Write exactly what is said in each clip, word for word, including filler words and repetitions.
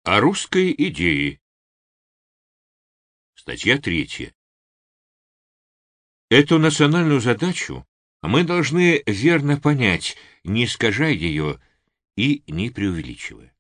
О русской идее. Статья третья. Эту национальную задачу мы должны верно понять, не искажая ее и не преувеличивая.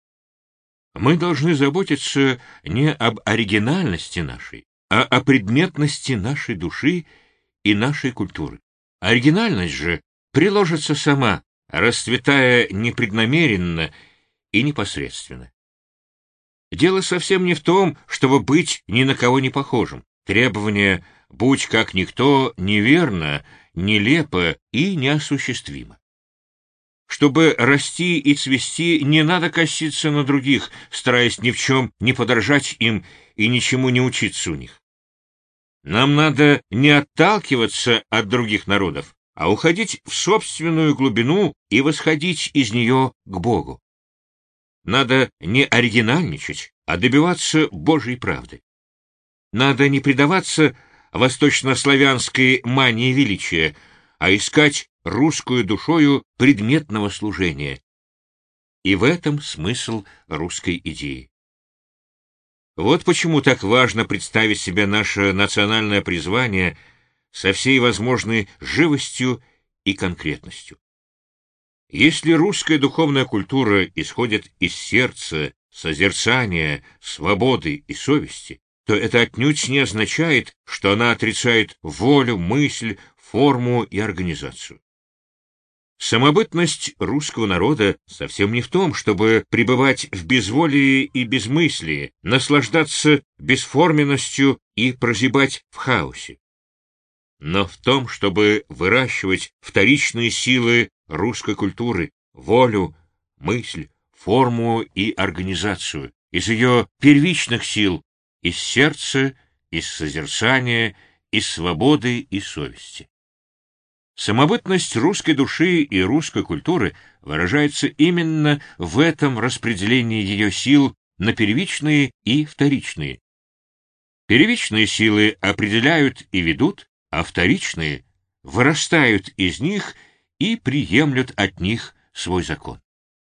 Мы должны заботиться не об оригинальности нашей, а о предметности нашей души и нашей культуры. Оригинальность же приложится сама, расцветая непреднамеренно и непосредственно. Дело совсем не в том, чтобы быть ни на кого не похожим. Требование «будь как никто» неверно, нелепо и неосуществимо. Чтобы расти и цвести, не надо коситься на других, стараясь ни в чем не подражать им и ничему не учиться у них. Нам надо не отталкиваться от других народов, а уходить в собственную глубину и восходить из нее к Богу. Надо не оригинальничать, а добиваться Божьей правды. Надо не предаваться восточнославянской мании величия, а искать русскую душою предметного служения. И в этом смысл русской идеи. Вот почему так важно представить себе наше национальное призвание со всей возможной живостью и конкретностью. Если русская духовная культура исходит из сердца, созерцания, свободы и совести, то это отнюдь не означает, что она отрицает волю, мысль, форму и организацию. Самобытность русского народа совсем не в том, чтобы пребывать в безволии и безмыслии, наслаждаться бесформенностью и прозябать в хаосе, но в том, чтобы выращивать вторичные силы русской культуры, волю, мысль, форму и организацию из ее первичных сил, из сердца, из созерцания, из свободы и совести. Самобытность русской души и русской культуры выражается именно в этом распределении ее сил на первичные и вторичные. Первичные силы определяют и ведут, а вторичные вырастают из них и приемлют от них свой закон.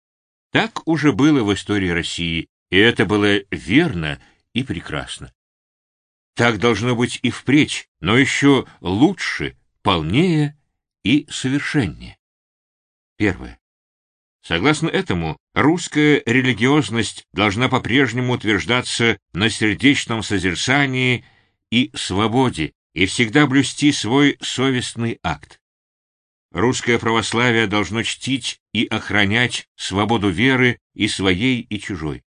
Так уже было в истории России, и это было верно и прекрасно. Так должно быть и впредь, но еще лучше, полнее и совершеннее. Первое. Согласно этому, русская религиозность должна по-прежнему утверждаться на сердечном созерцании и свободе и всегда блюсти свой совестный акт. Русское православие должно чтить и охранять свободу веры и своей, и чужой.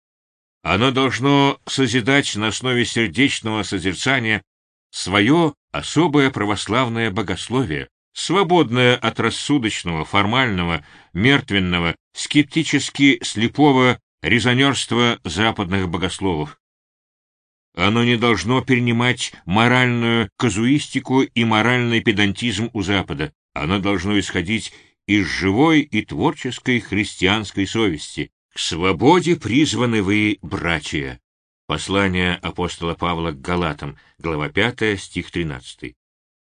Оно должно созидать на основе сердечного созерцания свое особое православное богословие, свободное от рассудочного, формального, мертвенного, скептически слепого резонерства западных богословов. Оно не должно перенимать моральную казуистику и моральный педантизм у Запада. Оно должно исходить из живой и творческой христианской совести. К свободе призваны вы, братья. Послание апостола Павла к Галатам, глава пятая, стих тринадцатый.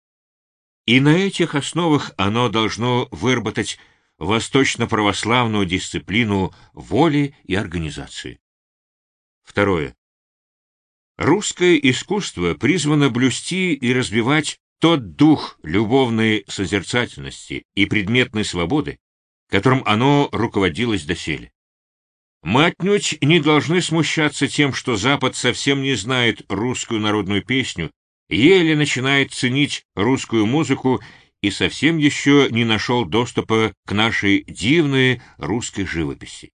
И на этих основах оно должно выработать восточно-православную дисциплину воли и организации. Второе. Русское искусство призвано блюсти и развивать тот дух любовной созерцательности и предметной свободы, которым оно руководилось доселе. Мы отнюдь не должны смущаться тем, что Запад совсем не знает русскую народную песню, еле начинает ценить русскую музыку и совсем еще не нашел доступа к нашей дивной русской живописи.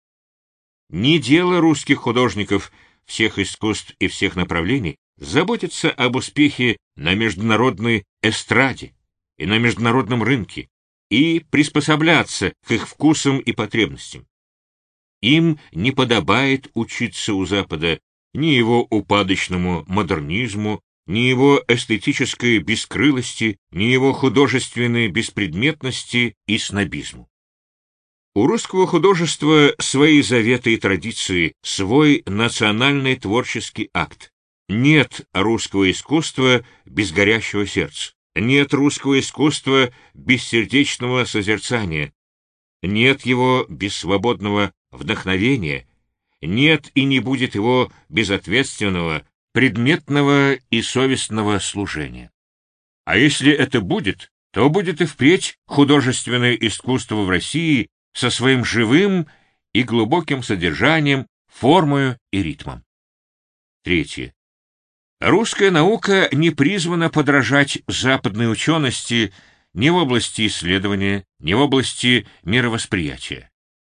Не дело русских художников всех искусств и всех направлений заботиться об успехе на международной эстраде и на международном рынке и приспосабляться к их вкусам и потребностям. Им не подобает учиться у Запада ни его упадочному модернизму, ни его эстетической бескрылости, ни его художественной беспредметности и снобизму. У русского художества свои заветы и традиции, свой национальный творческий акт. Нет русского искусства без горящего сердца. Нет русского искусства без сердечного созерцания. Нет его без свободного вдохновения. нет и не будет его безответственного, предметного и совестного служения. А если это будет, то будет и впредь художественное искусство в России со своим живым и глубоким содержанием, формою и ритмом. Третье. Русская наука не призвана подражать западной учености ни в области исследования, ни в области мировосприятия.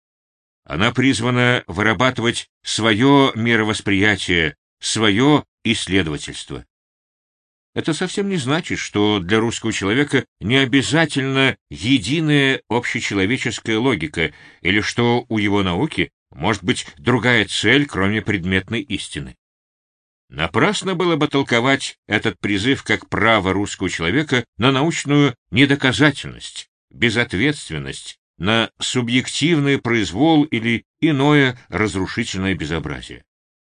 Она призвана вырабатывать свое мировосприятие, свое исследовательство. Это совсем не значит, что для русского человека не обязательно единая общечеловеческая логика, или что у его науки может быть другая цель, кроме предметной истины. Напрасно было бы толковать этот призыв как право русского человека на научную недоказательность, безответственность, на субъективный произвол или иное разрушительное безобразие.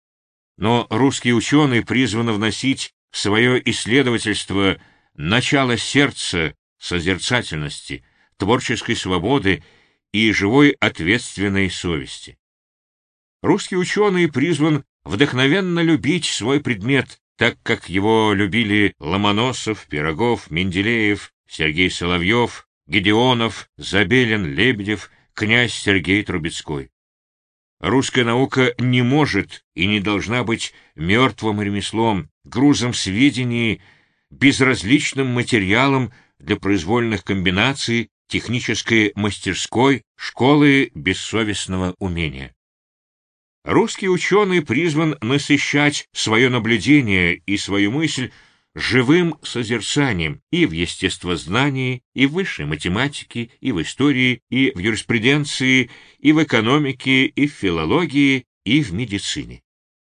Но русские ученые призваны вносить в свое исследовательство начало сердца, созерцательности, творческой свободы и живой ответственной совести. Русский ученый призван вдохновенно любить свой предмет, так как его любили Ломоносов, Пирогов, Менделеев, Сергей Соловьев, Гедеонов, Забелин, Лебедев, князь Сергей Трубецкой. Русская наука не может и не должна быть мертвым ремеслом, грузом сведений, безразличным материалом для произвольных комбинаций, технической мастерской, школы бессовестного умения. Русский ученый призван насыщать свое наблюдение и свою мысль живым созерцанием и в естествознании, и в высшей математике, и в истории, и в юриспруденции, и в экономике, и в филологии, и в медицине.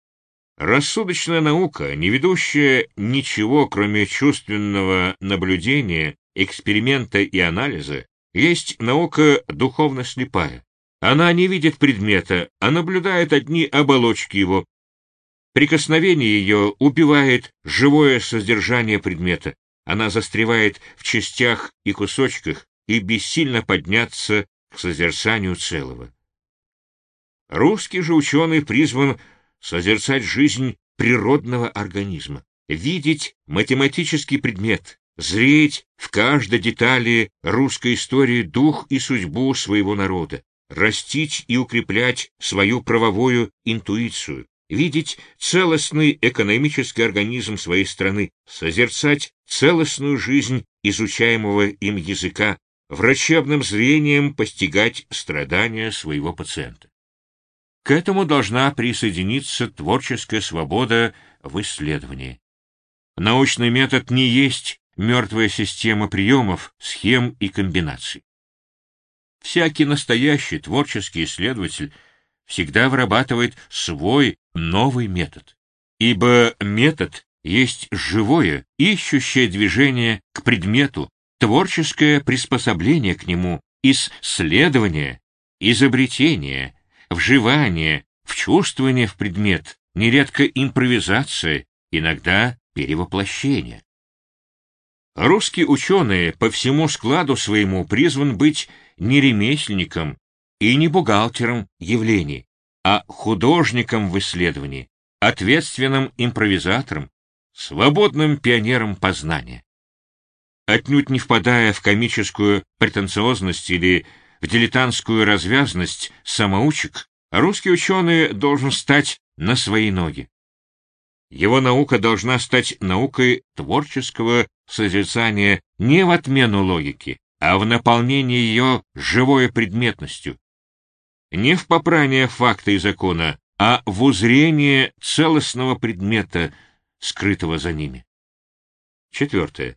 Рассудочная наука, не ведущая ничего, кроме чувственного наблюдения, эксперимента и анализа, есть наука духовно слепая. Она не видит предмета, а наблюдает одни оболочки его. Прикосновение ее убивает живое содержание предмета. Она застревает в частях и кусочках и бессильно подняться к созерцанию целого. Русский же ученый призван созерцать жизнь природного организма, видеть математический предмет, зреть в каждой детали русской истории дух и судьбу своего народа, растить и укреплять свою правовую интуицию, видеть целостный экономический организм своей страны, созерцать целостную жизнь изучаемого им языка, врачебным зрением постигать страдания своего пациента. К этому должна присоединиться творческая свобода в исследовании. Научный метод не есть мертвая система приемов, схем и комбинаций. Всякий настоящий творческий исследователь всегда вырабатывает свой новый метод, ибо метод есть живое, ищущее движение к предмету, творческое приспособление к нему, исследование, изобретение, вживание, вчувствование в предмет, нередко импровизация, иногда перевоплощение. Русский ученый по всему складу своему призван быть не ремесленником и не бухгалтером явлений, а художником в исследовании, ответственным импровизатором, свободным пионером познания. Отнюдь не впадая в комическую претенциозность или в дилетантскую развязность самоучек, русский ученый должен стать на свои ноги. Его наука должна стать наукой творческого созерцания не в отмену логики, а в наполнении ее живой предметностью, не в попрание факта и закона, а в узрение целостного предмета, скрытого за ними. Четвертое.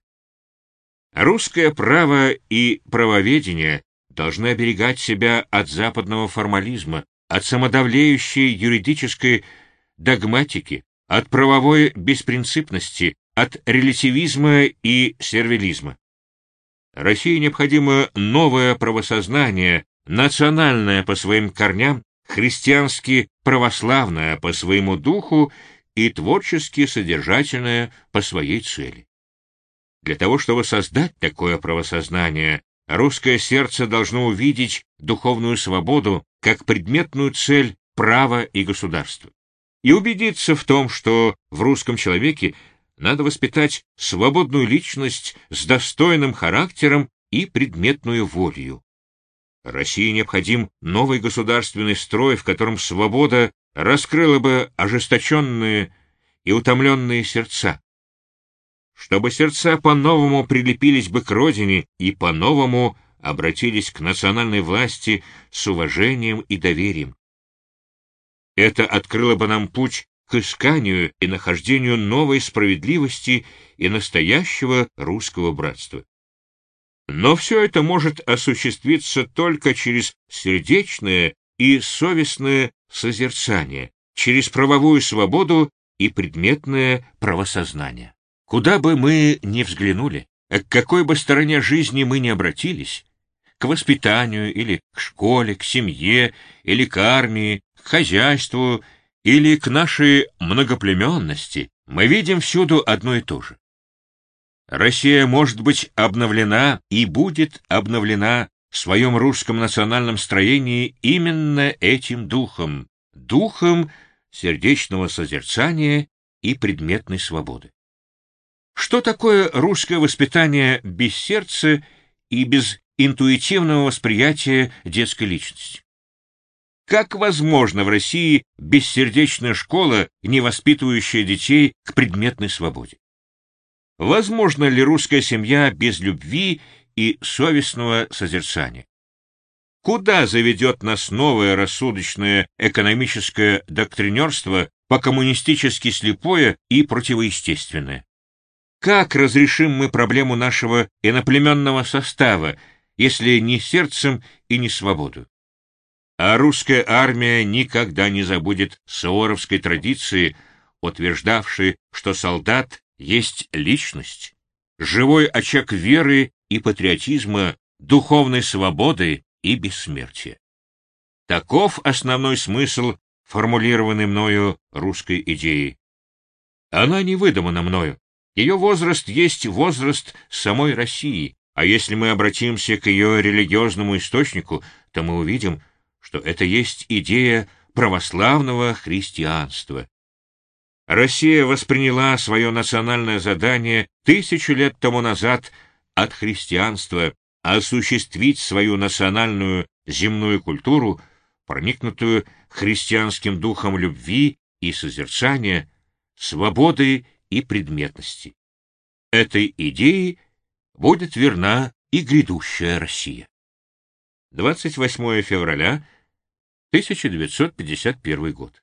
Русское право и правоведение должны оберегать себя от западного формализма, от самодовлеющей юридической догматики, от правовой беспринципности, от релятивизма и сервилизма. России необходимо новое правосознание, национальное по своим корням, христиански православное по своему духу и творчески содержательное по своей цели. Для того, чтобы создать такое правосознание, русское сердце должно увидеть духовную свободу как предметную цель право и государство, и убедиться в том, что в русском человеке надо воспитать свободную личность с достойным характером и предметную волею. России необходим новый государственный строй, в котором свобода раскрыла бы ожесточенные и утомленные сердца, чтобы сердца по-новому прилепились бы к родине и по-новому обратились к национальной власти с уважением и доверием. Это открыло бы нам путь к исканию и нахождению новой справедливости и настоящего русского братства. Но все это может осуществиться только через сердечное и совестное созерцание, через правовую свободу и предметное правосознание. Куда бы мы ни взглянули, к какой бы стороне жизни мы ни обратились, к воспитанию или к школе, к семье или к армии, к хозяйству или к нашей многоплеменности, мы видим всюду одно и то же. Россия может быть обновлена и будет обновлена в своем русском национальном строении именно этим духом, духом сердечного созерцания и предметной свободы. Что такое русское воспитание без сердца и без интуитивного восприятия детской личности? Как возможно в России бессердечная школа, не воспитывающая детей к предметной свободе? Возможно ли русская семья без любви и совестного созерцания? Куда заведет нас новое рассудочное экономическое доктринерство, по-коммунистически слепое и противоестественное? Как разрешим мы проблему нашего иноплеменного состава, если не сердцем и не свободу? А русская армия никогда не забудет суворовской традиции, утверждавшей, что солдат есть личность, живой очаг веры и патриотизма, духовной свободы и бессмертия. Таков основной смысл формулированной мною русской идеи. Она не выдумана мною. Ее возраст есть возраст самой России, а если мы обратимся к ее религиозному источнику, то мы увидим, что это есть идея православного христианства. Россия восприняла свое национальное задание тысячу лет тому назад от христианства осуществить свою национальную земную культуру, проникнутую христианским духом любви и созерцания, свободы и предметности. Этой идее будет верна и грядущая Россия. двадцать восьмое февраля тысяча девятьсот пятьдесят первый год.